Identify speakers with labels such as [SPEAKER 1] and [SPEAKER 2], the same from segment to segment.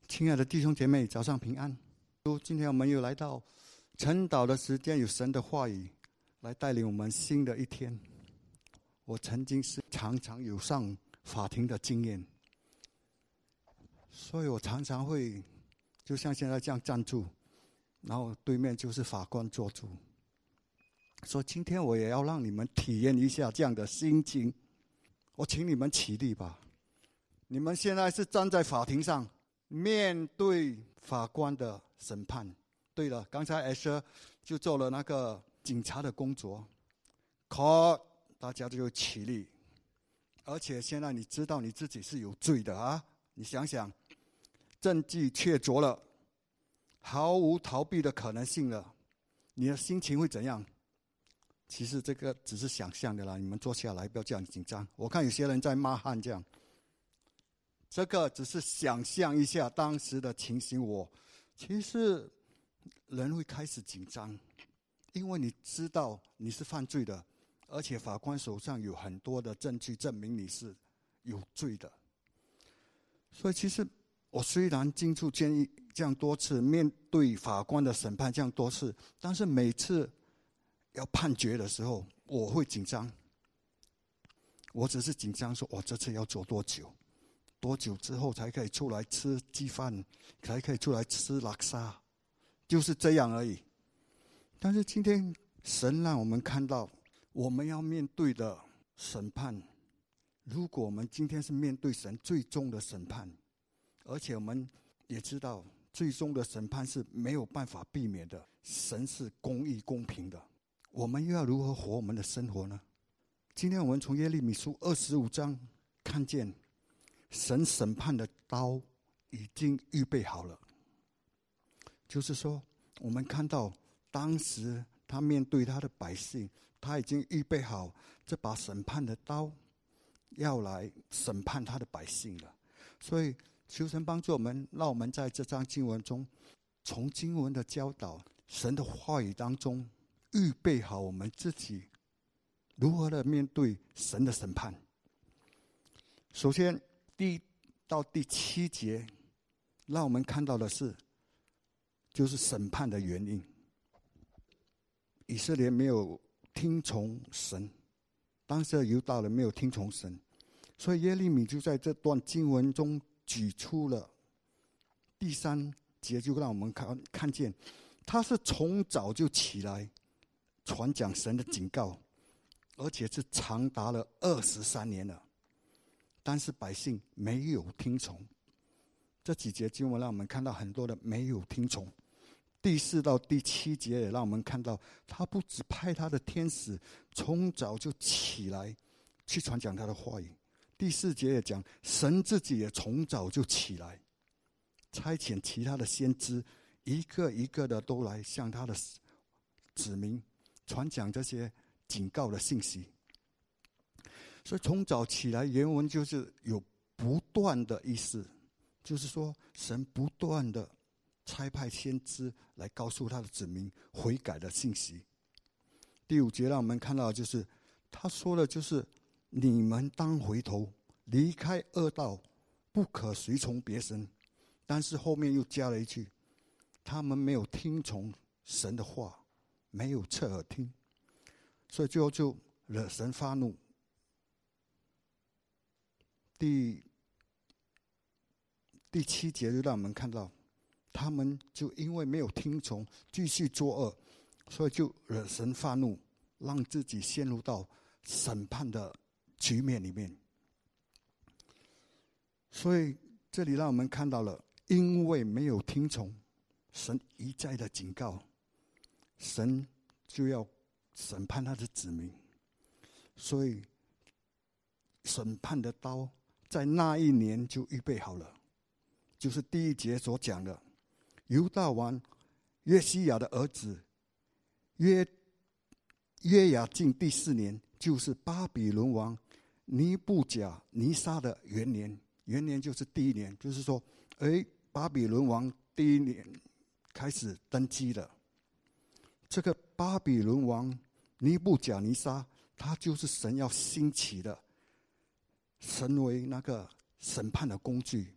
[SPEAKER 1] 亲爱的弟兄姐妹，早上平安。今天我们又来到晨祷的时间，有神的话语来带领我们新的一天。我曾经是常常有上法庭的经验，所以我常常会就像现在这样站住，然后对面就是法官坐住。所以今天我也要让你们体验一下这样的心情。我请你们起立吧。你们现在是站在法庭上，面对法官的审判。对了，刚才 Asher 就做了那个警察的工作。Court， 大家就起立。而且现在你知道你自己是有罪的啊！你想想，证据确凿了，毫无逃避的可能性了，你的心情会怎样？其实这个只是想象的啦，你们坐下来，不要这样紧张。我看有些人在骂汉这样。这个只是想象一下当时的情形，其实人会开始紧张，因为你知道你是犯罪的，而且法官手上有很多的证据证明你是有罪的。所以其实我虽然进出监狱这样多次，面对法官的审判这样多次，但是每次要判决的时候，我会紧张。我只是紧张说，我这次要做多久？多久之后才可以出来吃鸡饭，才可以出来吃拉沙，就是这样而已。但是今天神让我们看到，我们要面对的审判，如果我们今天是面对神最终的审判，而且我们也知道最终的审判是没有办法避免的，神是公义公平的，我们又要如何活我们的生活呢？今天我们从耶利米书25章看见神审判的刀已经预备好了，就是说我们看到当时他面对他的百姓，他已经预备好这把审判的刀要来审判他的百姓了。所以求神帮助我们，让我们在这章经文中，从经文的教导，神的话语当中预备好我们自己如何的面对神的审判。首先1到第7节让我们看到的是就是审判的原因。以色列没有听从神，当时的犹大人没有听从神，所以耶利米就在这段经文中举出了第3节，就让我们看见他是从早就起来传讲神的警告，而且是长达了23年了，但是百姓没有听从。这几节经文让我们看到很多的没有听从。第4到第7节也让我们看到，他不只派他的天使从早就起来去传讲他的话语。第4节也讲，神自己也从早就起来，差遣其他的先知一个一个的都来向他的子民传讲这些警告的信息。所以从早起来原文就是有不断的意思，就是说神不断的差派先知来告诉他的子民悔改的信息。第5节让我们看到，就是他说的就是你们当回头，离开恶道，不可随从别神。但是后面又加了一句，他们没有听从神的话，没有侧耳听，所以最后就惹神发怒。第7节就让我们看到，他们就因为没有听从，继续作恶，所以就惹神发怒，让自己陷入到审判的局面里面。所以这里让我们看到了，因为没有听从，神一再的警告，神就要审判他的子民。所以审判的刀在那一年就预备好了，就是第1节所讲的，犹大王约西亚的儿子约雅敬第4年，就是巴比伦王尼布甲尼撒的元年。元年就是第1年，就是说巴比伦王第1年开始登基了。这个巴比伦王尼布甲尼撒，他就是神要兴起的，成为那个审判的工具，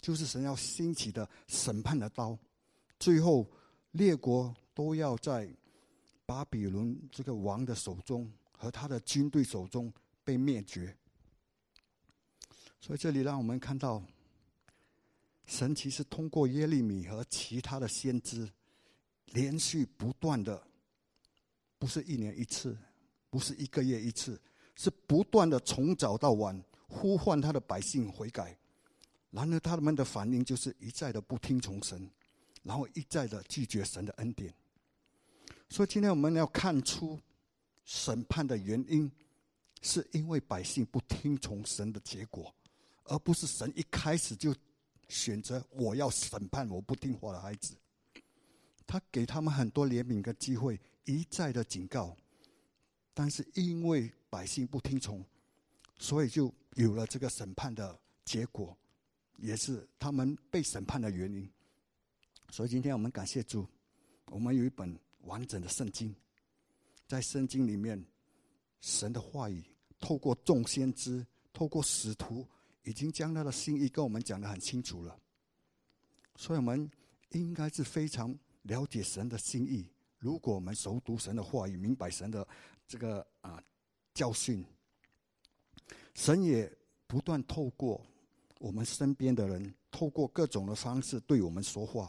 [SPEAKER 1] 就是神要兴起的审判的刀，最后列国都要在巴比伦这个王的手中和他的军队手中被灭绝。所以这里让我们看到，神其实通过耶利米和其他的先知，连续不断的，不是1年1次，不是1个月1次，是不断的从早到晚呼唤他的百姓悔改。然而他们的反应就是一再的不听从神，然后一再的拒绝神的恩典。所以今天我们要看出审判的原因，是因为百姓不听从神的结果，而不是神一开始就选择我要审判我不听话的孩子。他给他们很多怜悯的机会，一再的警告，但是因为百姓不听从，所以就有了这个审判的结果，也是他们被审判的原因。所以今天我们感谢主，我们有一本完整的圣经，在圣经里面，神的话语透过众先知，透过使徒，已经将他的心意跟我们讲得很清楚了。所以我们应该是非常了解神的心意。如果我们熟读神的话语，明白神的这个教训，神也不断透过我们身边的人，透过各种的方式对我们说话。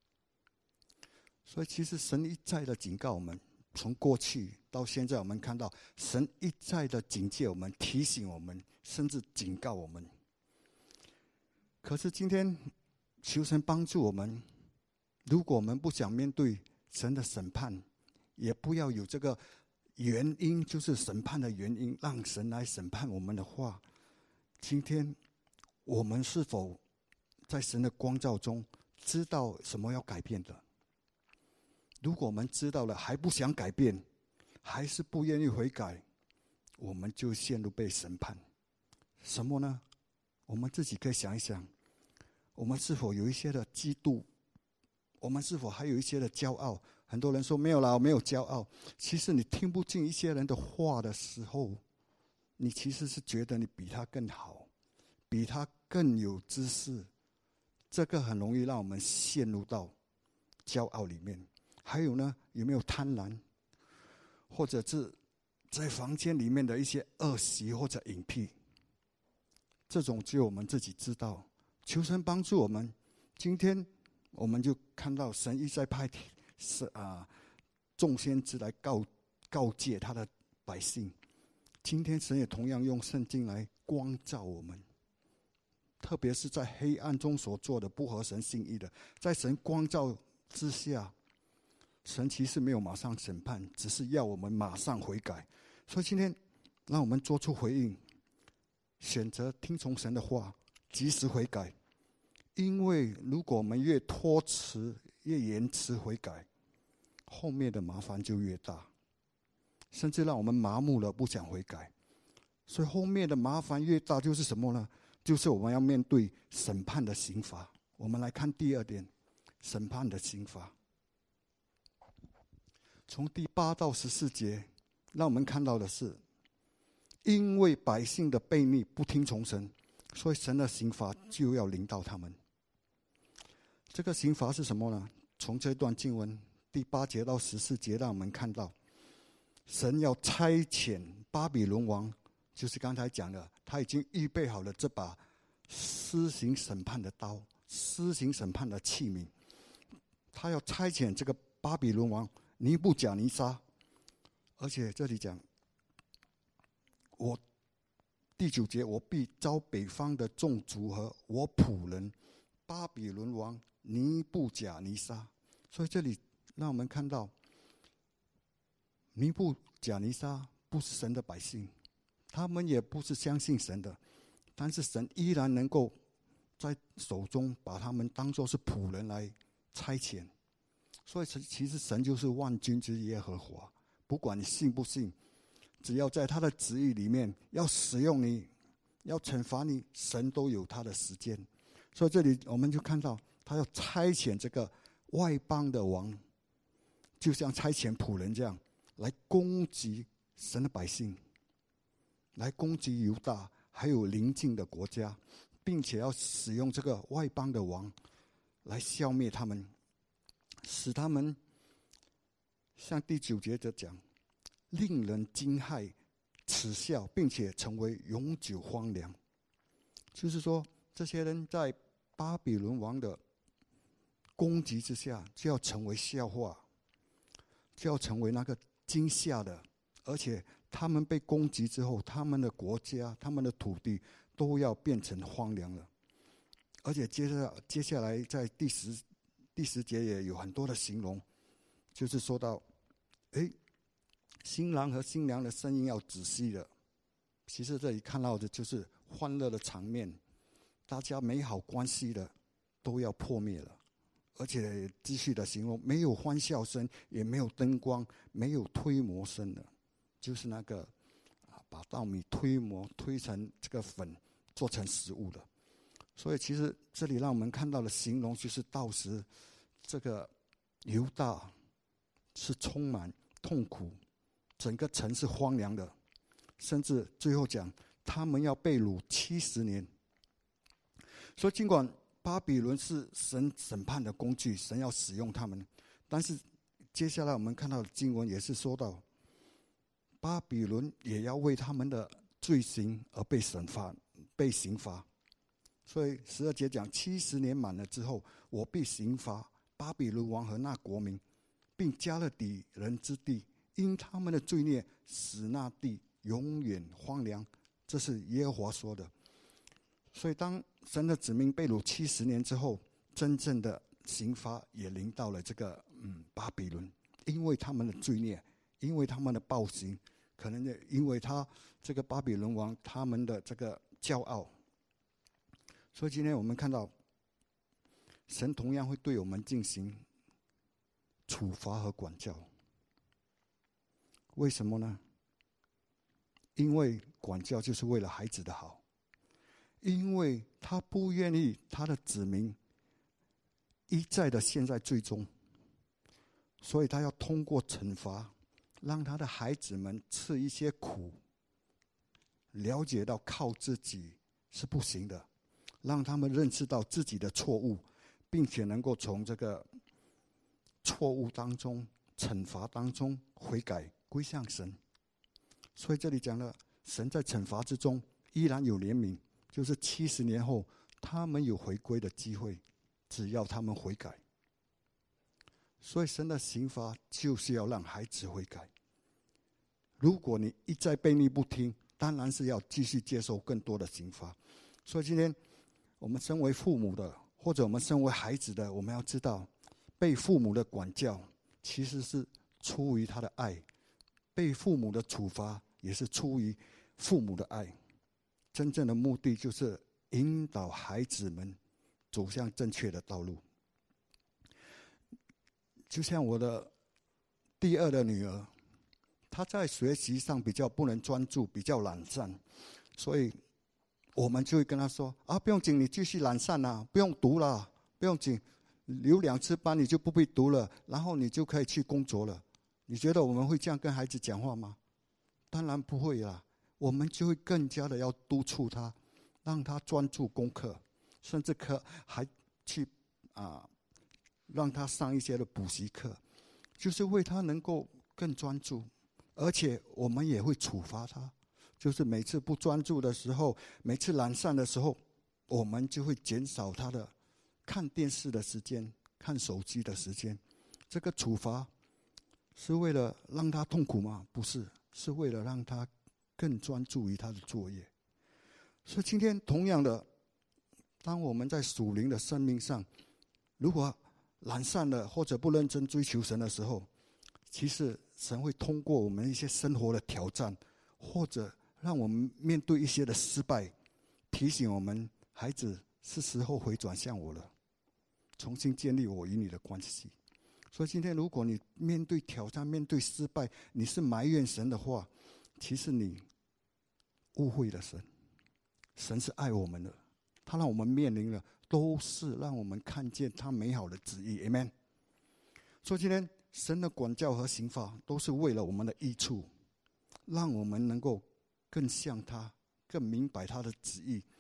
[SPEAKER 1] 所以其实神一再的警告我们，从过去到现在，我们看到神一再的警戒我们，提醒我们，甚至警告我们。可是今天求神帮助我们，如果我们不想面对神的审判，也不要有这个原因，就是审判的原因，让神来审判我们的话，今天我们是否在神的光照中知道什么要改变的？如果我们知道了还不想改变，还是不愿意悔改，我们就陷入被审判。什么呢？我们自己可以想一想，我们是否有一些的嫉妒？我们是否还有一些的骄傲？很多人说没有啦，我没有骄傲。其实你听不进一些人的话的时候，你其实是觉得你比他更好，比他更有知识。这个很容易让我们陷入到骄傲里面。还有呢，有没有贪婪，或者是在房间里面的一些恶习或者隐僻？这种只有我们自己知道。求神帮助我们。今天我们就看到神一再派众先知来告诫他的百姓。今天神也同样用圣经来光照我们，特别是在黑暗中所做的不合神心意的，在神光照之下，神其实没有马上审判，只是要我们马上悔改。所以今天让我们做出回应，选择听从神的话，及时悔改。因为如果我们越拖迟，越延迟悔改，后面的麻烦就越大，甚至让我们麻木了，不想悔改。所以后面的麻烦越大，就是什么呢？就是我们要面对审判的刑罚。我们来看第2点，审判的刑罚。从第8到14节，让我们看到的是，因为百姓的悖逆不听从神，所以神的刑罚就要临到他们。这个刑罚是什么呢？从这段经文第8节到14节，让我们看到神要差遣巴比伦王，就是刚才讲的，他已经预备好了这把施行审判的刀，施行审判的器皿。他要差遣这个巴比伦王尼布甲尼撒，而且这里讲，第9节，我必招北方的众族和我仆人巴比伦王尼布甲尼撒。所以这里让我们看到，尼布甲尼撒不是神的百姓，他们也不是相信神的，但是神依然能够在手中把他们当作是仆人来差遣。所以其实神就是万军之耶和华，不管你信不信，只要在他的旨意里面要使用你，要惩罚你，神都有他的时间。所以这里我们就看到，他要差遣这个外邦的王，就像差遣仆人这样，来攻击神的百姓，来攻击犹大还有邻近的国家， 并且要使用这个外邦的王来消灭他们，使他们像第9节的讲，令人惊骇、耻笑，并且成为永久荒凉。就是说，这些人在巴比伦王的攻击之下，就要成为笑话，就要成为那个惊吓的，而且他们被攻击之后，他们的国家、他们的土地都要变成荒凉了。而且接下来在第十节也有很多的形容，就是说到，新郎和新娘的声音要止息了。其实这里看到的就是欢乐的场面，大家美好关系的都要破灭了。而且继续的形容，没有欢笑声，也没有灯光，没有推磨声了，就是那个把稻米推成这个粉，做成食物的。所以其实这里让我们看到的形容，就是到时这个犹大是充满痛苦，整个城是荒凉的，甚至最后讲他们要被掳70年。所以尽管巴比伦是神审判的工具，神要使用他们，但是接下来我们看到的经文也是说到，巴比伦也要为他们的罪行而被刑罚。所以12节讲，70年满了之后，我必刑罚巴比伦王和那国民，并加勒底人之地，因他们的罪孽，使那地永远荒凉。这是耶和华说的。所以当神的子民被掳70年之后，真正的刑罚也临到了这个巴比伦，因为他们的罪孽，因为他们的暴行，可能因为他这个巴比伦王他们的这个骄傲。所以今天我们看到，神同样会对我们进行处罚和管教。为什么呢？因为管教就是为了孩子的好，因为他不愿意他的子民一再的陷在罪中，所以他要通过惩罚，让他的孩子们吃一些苦，了解到靠自己是不行的，让他们认识到自己的错误，并且能够从这个错误当中、惩罚当中悔改归向神。所以这里讲了，神在惩罚之中依然有怜悯，就是70年后他们有回归的机会，只要他们悔改。所以神的刑罚就是要让孩子悔改。如果你一再悖逆不听，当然是要继续接受更多的刑罚。所以今天我们身为父母的，或者我们身为孩子的，我们要知道，被父母的管教其实是出于他的爱，被父母的处罚也是出于父母的爱。真正的目的就是引导孩子们走向正确的道路。就像我的第2的女儿，她在学习上比较不能专注，比较懒散，所以我们就会跟她说不用紧，你继续懒散啊，不用读了，不用紧，留2次班你就不必读了，然后你就可以去工作了。你觉得我们会这样跟孩子讲话吗？当然不会啦，我们就会更加的要督促他，让他专注功课，甚至还去让他上一些的补习课，就是为他能够更专注。而且我们也会处罚他，就是每次不专注的时候，每次懒散的时候，我们就会减少他的看电视的时间，看手机的时间。这个处罚是为了让他痛苦吗？不是，是为了让他更专注于他的作业。所以今天同样的，当我们在属灵的生命上，如果懒散了或者不认真追求神的时候，其实神会通过我们一些生活的挑战，或者让我们面对一些的失败，提醒我们，孩子，是时候回转向我了，重新建立我与你的关系。所以今天如果你面对挑战，面对失败，你是埋怨神的话，其实你误会了神。神是爱我们的，他让我们面临的都是让我们看见他美好的旨意。 Amen。 所以今天神的管教和刑罚都是为了我们的益处，让我们能够更像他，更明白他的旨意，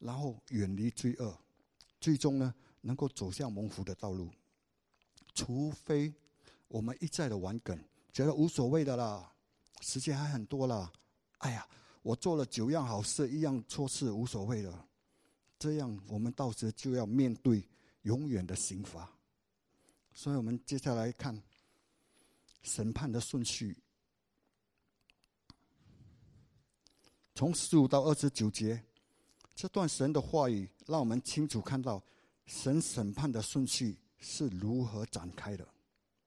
[SPEAKER 1] 然后远离罪恶，最终呢能够走向蒙福的道路。除非我们一再的玩梗，觉得无所谓的啦，时间还很多啦，哎呀，我做了9样好事，1样错事，无所谓了。这样我们到时就要面对永远的刑罚。所以我们接下来看审判的顺序，从15到29节，这段神的话语让我们清楚看到神审判的顺序是如何展开的。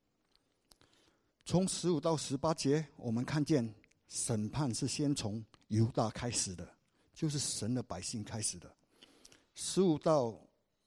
[SPEAKER 1] 从15到18节，我们看见审判是先从犹大开始的，就是神的百姓开始的。15到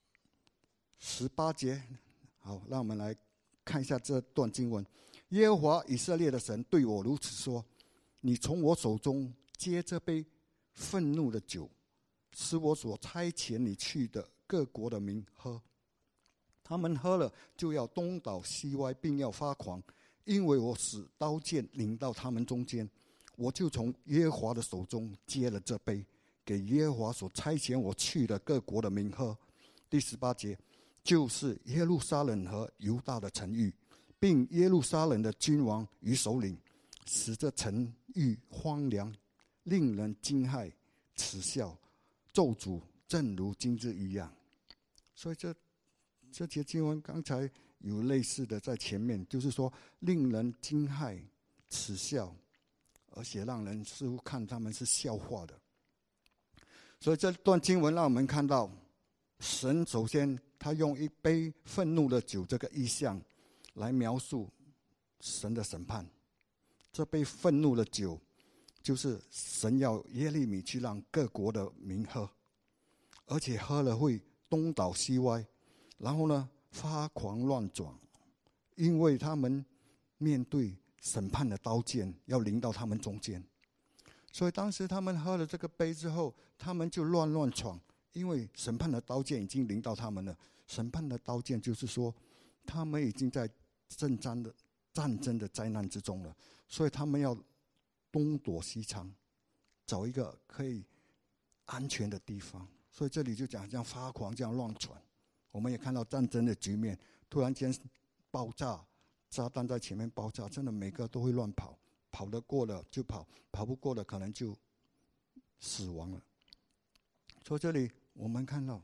[SPEAKER 1] 18节，好，让我们来看一下这段经文。耶和华以色列的神对我如此说：你从我手中接这杯愤怒的酒，使我所差遣你去的各国的民喝。他们喝了，就要东倒西歪，并要发狂，因为我使刀剑临到他们中间。我就从耶和华的手中接了这杯，给耶和华所差遣我去的各国的民喝。第18节，就是耶路撒冷和犹大的城邑，并耶路撒冷的君王与首领，使这城邑荒凉，令人惊骇、耻笑、咒诅，正如今日一样。所以这节经文刚才有类似的在前面，就是说令人惊骇、耻笑，而且让人似乎看他们是笑话的。所以这段经文让我们看到，神首先他用一杯愤怒的酒这个意象来描述神的审判。这杯愤怒的酒就是神要耶利米去让各国的民喝，而且喝了会东倒西歪，然后呢发狂乱转，因为他们面对审判的刀剑要临到他们中间。所以当时他们喝了这个杯之后，他们就乱闯，因为审判的刀剑已经临到他们了。审判的刀剑就是说他们已经在战争的灾难之中了，所以他们要东躲西藏，找一个可以安全的地方。所以这里就讲这样发狂，这样乱闯。我们也看到战争的局面，突然间爆炸，炸弹在前面爆炸，真的每个都会乱跑，跑得过了就跑，跑不过了可能就死亡了。所以这里我们看到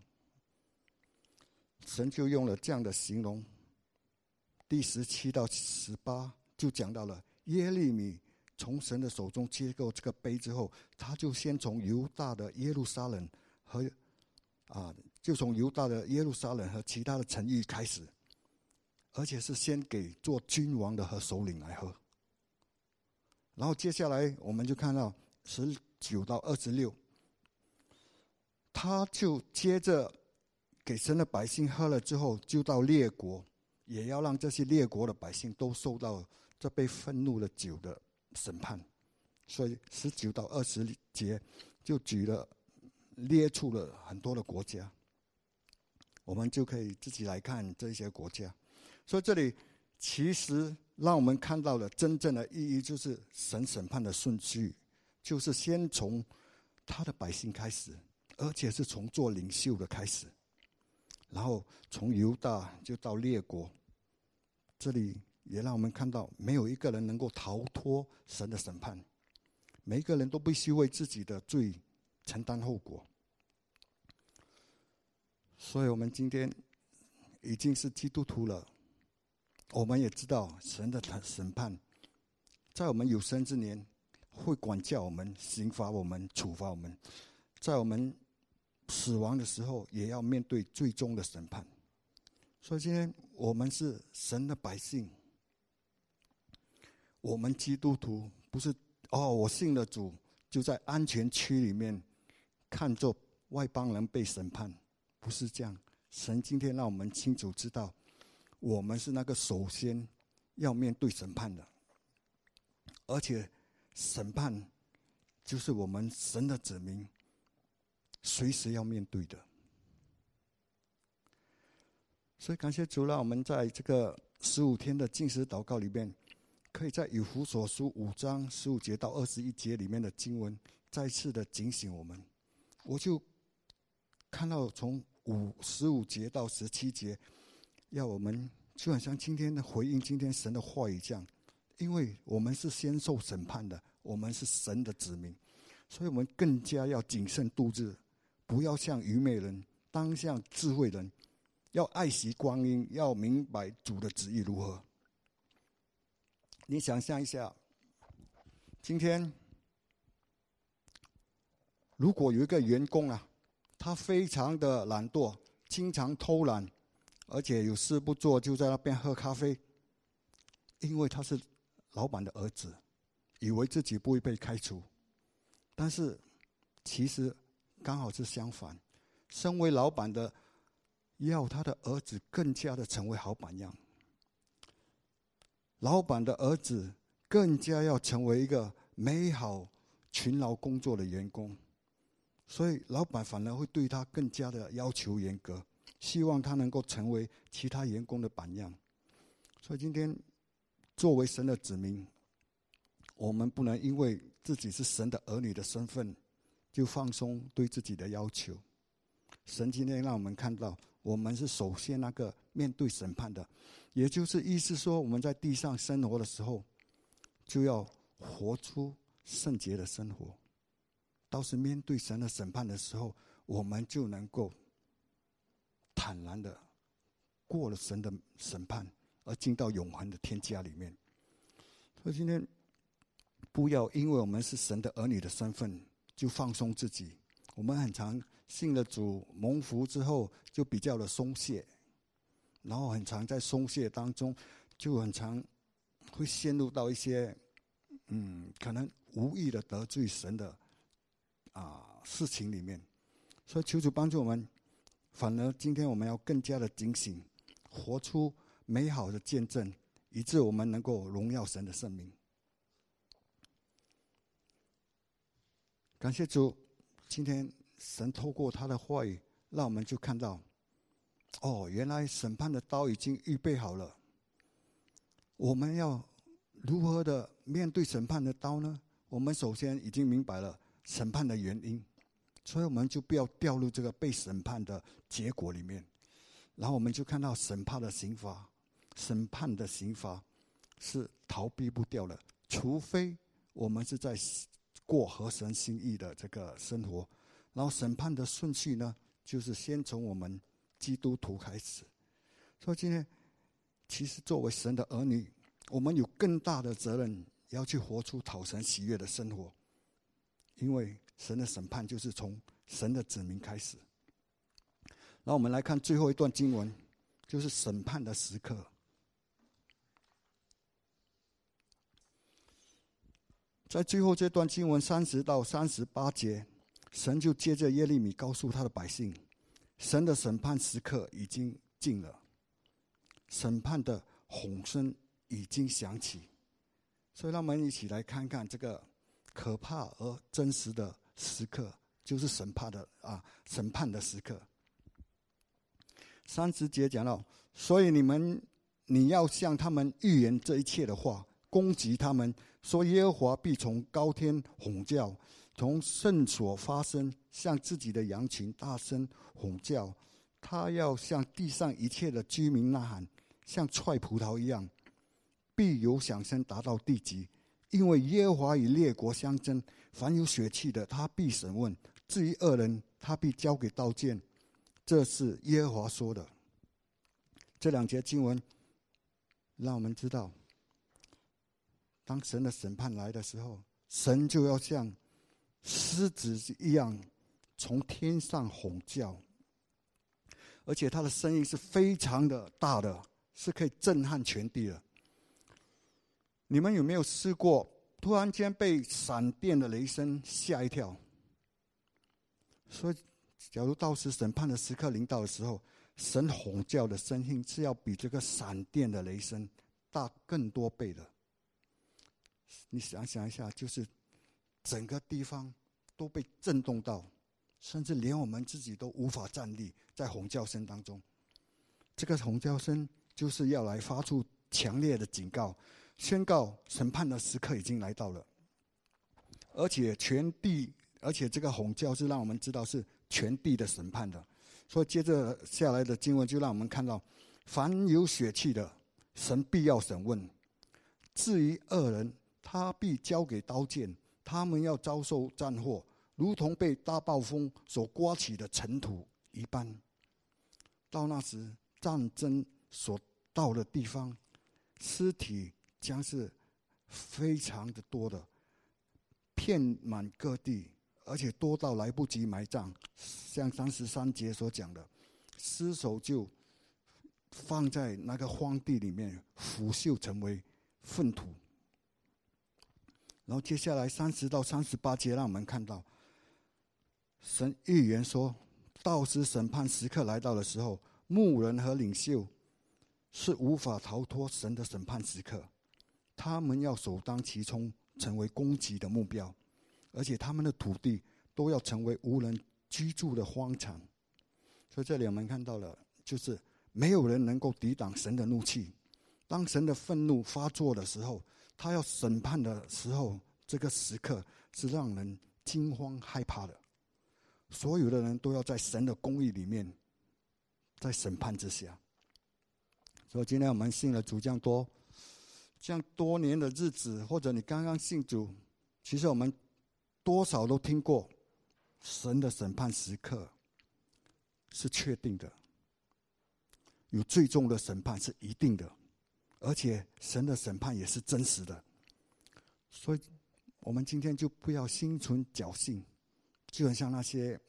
[SPEAKER 1] 神就用了这样的形容。第17到18就讲到了耶利米从神的手中接过这个杯之后，他就先从犹大的耶路撒冷和其他的城邑开始，而且是先给做君王的和首领来喝。然后接下来我们就看到19到26，他就接着给神的百姓喝了之后，就到列国，也要让这些列国的百姓都受到这杯愤怒的酒的审判。所以19到20节就列出了很多的国家，我们就可以自己来看这些国家。所以这里其实让我们看到了真正的意义，就是神审判的顺序，就是先从他的百姓开始，而且是从做领袖的开始，然后从犹大就到列国。这里也让我们看到，没有一个人能够逃脱神的审判，每一个人都必须为自己的罪承担后果。所以我们今天已经是基督徒了，我们也知道神的审判在我们有生之年会管教我们、刑罚我们、处罚我们，在我们死亡的时候也要面对最终的审判。所以今天我们是神的百姓，我们基督徒不是我信了主就在安全区里面看着外邦人被审判，不是这样。神今天让我们清楚知道，我们是那个首先要面对审判的，而且审判就是我们神的子民随时要面对的。所以感谢主，让我们在这个15天的禁食祷告里面，可以在以弗所书5章15节到21节里面的经文再次的警醒我们。我就看到从15节到17节，要我们就很像今天的回应今天神的话语这样，因为我们是先受审判的，我们是神的子民，所以我们更加要谨慎度日，不要像愚昧人，当像智慧人，要爱惜光阴，要明白主的旨意如何。你想象一下，今天如果有一个员工啊，他非常的懒惰，经常偷懒，而且有事不做就在那边喝咖啡，因为他是老板的儿子，以为自己不会被开除，但是其实刚好是相反，身为老板的要他的儿子更加的成为好榜样，老板的儿子更加要成为一个美好勤劳工作的员工，所以老板反而会对他更加的要求严格，希望他能够成为其他员工的榜样。所以今天作为神的子民，我们不能因为自己是神的儿女的身份就放松对自己的要求。神今天让我们看到，我们是首先那个面对审判的，也就是意思说，我们在地上生活的时候，就要活出圣洁的生活。到时面对神的审判的时候，我们就能够坦然的过了神的审判，而进到永恒的天家里面。所以今天不要因为我们是神的儿女的身份就放松自己。我们很常信了主蒙福之后就比较的松懈，然后很常在松懈当中就很常会陷入到一些可能无意的得罪神的事情里面。所以求主帮助我们，反而今天我们要更加的警醒，活出美好的见证，以致我们能够荣耀神的圣名。感谢主，今天神透过他的话语让我们就看到，原来审判的刀已经预备好了。我们要如何的面对审判的刀呢？我们首先已经明白了审判的原因，所以我们就不要掉入这个被审判的结果里面。然后我们就看到审判的刑罚，审判的刑罚是逃避不掉的，除非我们是在过合神心意的这个生活。然后审判的顺序呢，就是先从我们基督徒开始。所以今天其实作为神的儿女，我们有更大的责任要去活出讨神喜悦的生活，因为神的审判就是从神的子民开始。然后我们来看最后一段经文，就是审判的时刻。在最后这段经文30到38节，神就接着耶利米告诉他的百姓，神的审判时刻已经近了，审判的吼声已经响起。所以让我们一起来看看这个可怕而真实的时刻，就是审判的时刻。30节讲到，所以你要向他们预言这一切的话，攻击他们，说耶和华必从高天吼叫，从圣所发声，向自己的羊群大声吼叫。他要向地上一切的居民呐喊，像踹葡萄一样，必有响声达到地极。因为耶和华与列国相争，凡有血气的他必审问，至于恶人他必交给刀剑。这是耶和华说的。这2节经文让我们知道，当神的审判来的时候，神就要像狮子一样从天上吼叫，而且他的声音是非常的大的，是可以震撼全地的。你们有没有试过突然间被闪电的雷声吓一跳？所以假如到时审判的时刻临到的时候，神吼叫的声音是要比这个闪电的雷声大更多倍的。你想一下，就是整个地方都被震动到，甚至连我们自己都无法站立，在吼叫声当中。这个吼叫声就是要来发出强烈的警告，宣告审判的时刻已经来到了。而且这个吼叫是让我们知道是全地的审判的。所以接着下来的经文就让我们看到，凡有血气的，神必要审问；至于恶人，他必交给刀剑，他们要遭受战祸，如同被大暴风所刮起的尘土一般。到那时，战争所到的地方，尸体将是非常的多的，遍满各地，而且多到来不及埋葬。像33节所讲的，尸首就放在那个荒地里面，腐朽成为粪土。然后接下来30到38节让我们看到，神预言说，到时审判时刻来到的时候，牧人和领袖是无法逃脱神的审判时刻，他们要首当其冲，成为攻击的目标，而且他们的土地都要成为无人居住的荒场。所以这里我们看到了，就是没有人能够抵挡神的怒气。当神的愤怒发作的时候，他要审判的时候，这个时刻是让人惊慌害怕的。所有的人都要在神的公义里面，在审判之下。所以今天我们信了主这样多年的日子，或者你刚刚信主，其实我们多少都听过神的审判时刻是确定的，有最终的审判是一定的，而且神的审判也是真实的。所以我们今天就不要心存侥幸，就很像那些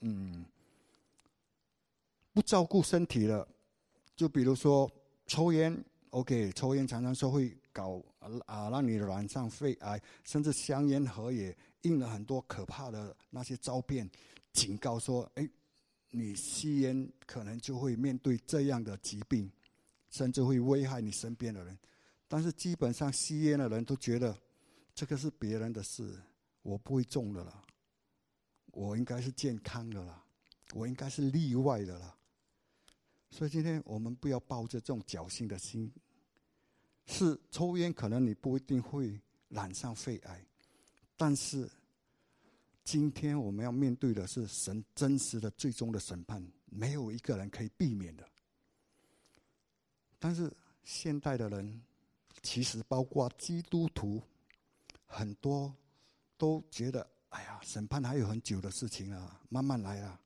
[SPEAKER 1] 不照顾身体了，就比如说抽烟 ，OK， 抽烟常常说会搞让你染上肺癌，甚至香烟盒也印了很多可怕的那些招片，警告说，你吸烟可能就会面对这样的疾病，甚至会危害你身边的人。但是基本上吸烟的人都觉得这个是别人的事，我不会中的啦，我应该是健康的啦，我应该是例外的啦。所以今天我们不要抱着这种侥幸的心，是抽烟可能你不一定会染上肺癌，但是今天我们要面对的是神真实的最终的审判，没有一个人可以避免的。但是现代的人，其实包括基督徒，很多都觉得，审判还有很久的事情啊，慢慢来啊。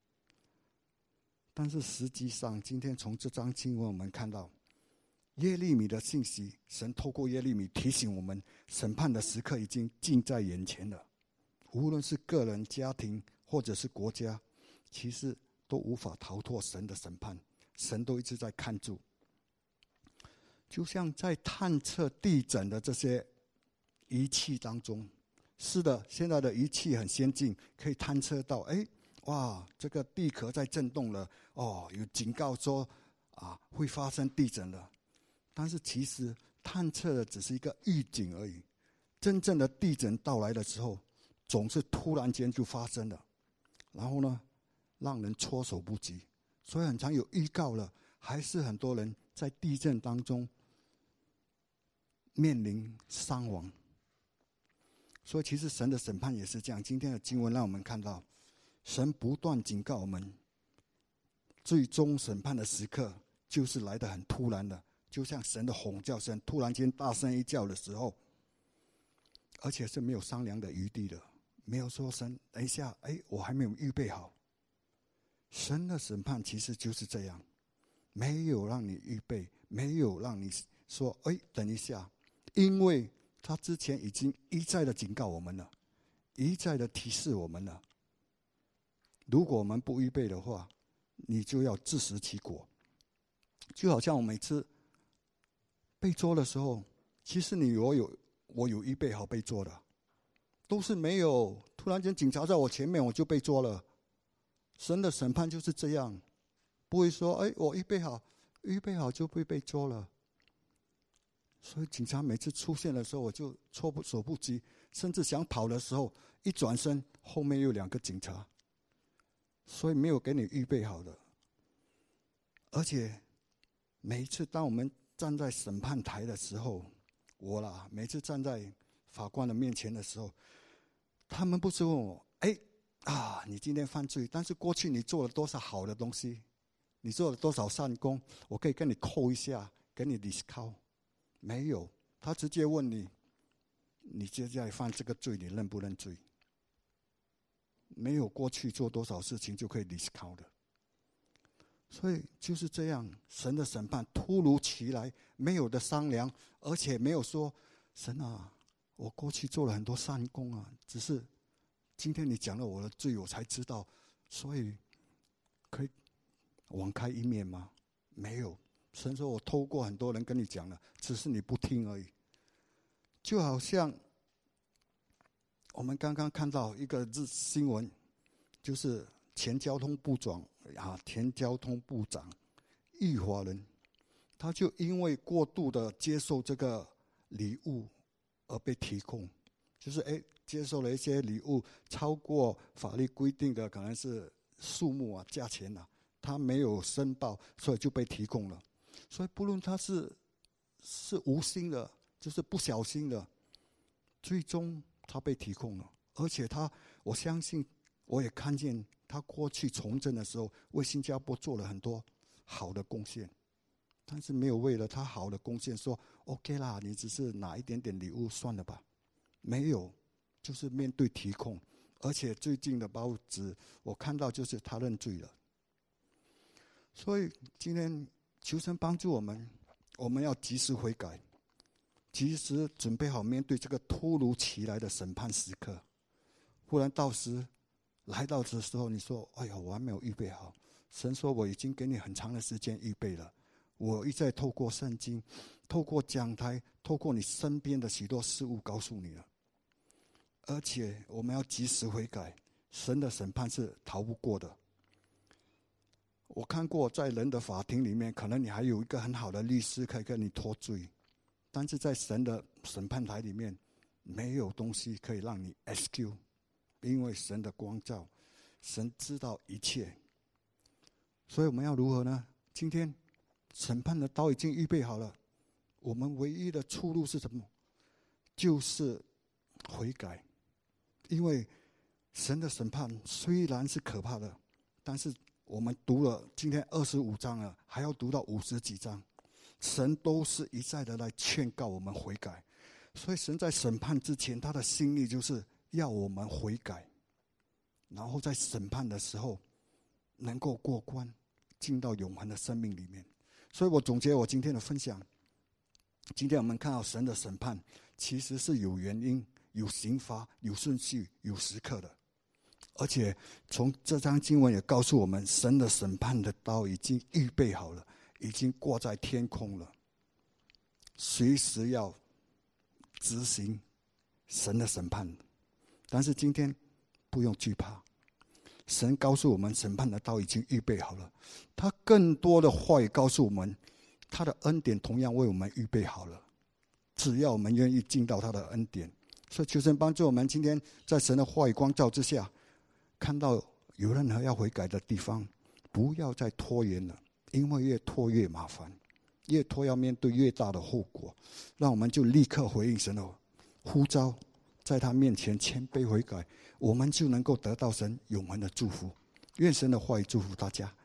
[SPEAKER 1] 但是实际上，今天从这章经文我们看到，耶利米的信息，神透过耶利米提醒我们，审判的时刻已经近在眼前了。无论是个人、家庭，或者是国家，其实都无法逃脱神的审判，神都一直在看住。就像在探测地震的这些仪器当中，是的，现在的仪器很先进，可以探测到，这个地壳在震动了，有警告说会发生地震了。但是其实探测的只是一个预警而已，真正的地震到来的时候，总是突然间就发生了，然后呢，让人措手不及。所以很常有预告了，还是很多人在地震当中面临伤亡。所以其实神的审判也是这样。今天的经文让我们看到，神不断警告我们，最终审判的时刻就是来得很突然的，就像神的吼叫声突然间大声一叫的时候，而且是没有商量的余地的，没有说神等一下，我还没有预备好。神的审判其实就是这样，没有让你预备，没有让你说等一下，因为他之前已经一再的警告我们了，一再的提示我们了。如果我们不预备的话，你就要自食其果。就好像我每次被捉的时候，其实我有预备好被捉的，都是没有突然间警察在我前面我就被捉了。神的审判就是这样，不会说我预备好就不会被捉了。所以警察每次出现的时候，我就措手不及，甚至想跑的时候，一转身后面有2个警察，所以没有给你预备好的。而且每一次当我们站在审判台的时候，每次站在法官的面前的时候，他们不是问我你今天犯罪，但是过去你做了多少好的东西，你做了多少善功，我可以跟你扣一下，给你 discount。没有，他直接问你，你接下来犯这个罪，你认不认罪？没有过去做多少事情就可以 discount 的。所以就是这样，神的审判突如其来，没有的商量，而且没有说神啊，我过去做了很多善功啊，只是今天你讲了我的罪，我才知道，所以可以网开一面吗？没有，神说我透过很多人跟你讲了，只是你不听而已。就好像我们刚刚看到一个新闻，就是前交通部长易华人，他就因为过度的接受这个礼物而被提控，就是接受了一些礼物超过法律规定的可能是数目啊、价钱啊，他没有申报，所以就被提控了。所以不论他是无心的，就是不小心的，最终他被提控了。而且我相信，我也看见他过去从政的时候，为新加坡做了很多好的贡献，但是没有为了他好的贡献说 OK 啦，你只是拿一点点礼物算了吧，没有，就是面对提控。而且最近的报纸我看到，就是他认罪了。所以今天求神帮助我们，我们要及时悔改，及时准备好面对这个突如其来的审判时刻。不然到时来到的时候，你说哎呀，我还没有预备好。神说我已经给你很长的时间预备了，我一再透过圣经，透过讲台，透过你身边的许多事物告诉你了。而且我们要及时悔改，神的审判是逃不过的。我看过在人的法庭里面，可能你还有一个很好的律师可以跟你脱罪，但是在神的审判台里面，没有东西可以让你 excuse， 因为神的光照，神知道一切。所以我们要如何呢？今天审判的刀已经预备好了，我们唯一的出路是什么？就是悔改。因为神的审判虽然是可怕的，但是我们读了今天25章了，还要读到50几章，神都是一再的来劝告我们悔改。所以神在审判之前，他的心意就是要我们悔改，然后在审判的时候能够过关，进到永恒的生命里面。所以我总结我今天的分享，今天我们看到神的审判其实是有原因、有刑罚、有顺序、有时刻的。而且从这章经文也告诉我们，神的审判的刀已经预备好了，已经挂在天空了，随时要执行神的审判。但是今天不用惧怕，神告诉我们审判的刀已经预备好了。他更多的话语告诉我们，他的恩典同样为我们预备好了，只要我们愿意进到他的恩典。所以求神帮助我们，今天在神的话语光照之下，看到有任何要悔改的地方，不要再拖延了，因为越拖越麻烦，越拖要面对越大的后果。让我们就立刻回应神的呼召，在他面前谦卑悔改，我们就能够得到神永恒的祝福。愿神的话语祝福大家。